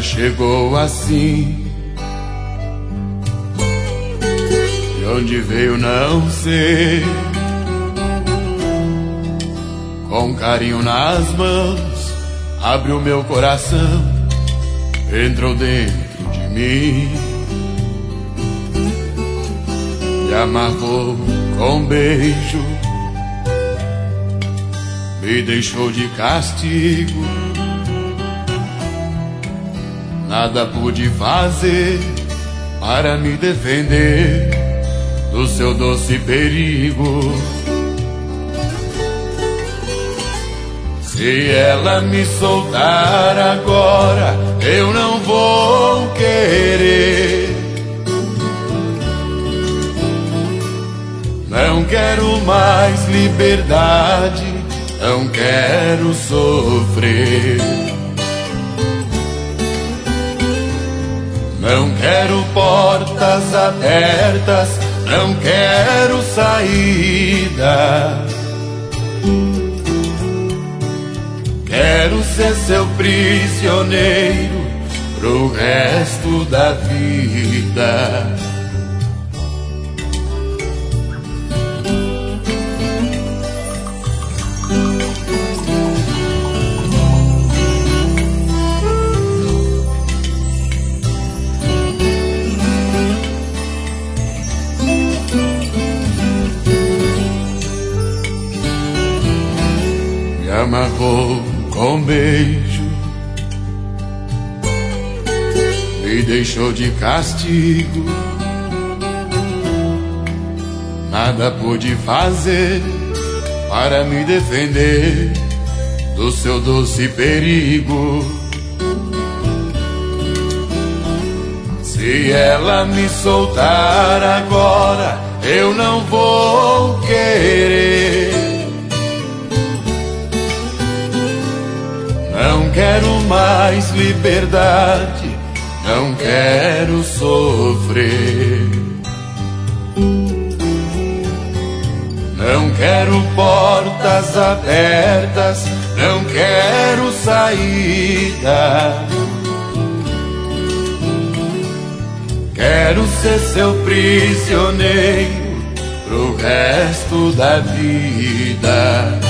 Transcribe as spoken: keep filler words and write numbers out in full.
chegou assim. De onde veio não sei. Com carinho nas mãos, abriu meu coração, entrou dentro de mim, me amarrou com um beijo, me deixou de castigo. Nada pude fazer para me defender do seu doce perigo. Se ela me soltar agora, eu não vou querer. Não quero mais liberdade, não quero sofrer. Não quero portas abertas, não quero saída. Quero ser seu prisioneiro pro resto da vida. Me amarrou com um beijo, me deixou de castigo. Nada pude fazer para me defender do seu doce perigo. Se ela me soltar agora, eu não vou querer. Não quero mais liberdade, não quero sofrer. Não quero portas abertas, não quero saída. Quero ser seu prisioneiro pro resto da vida.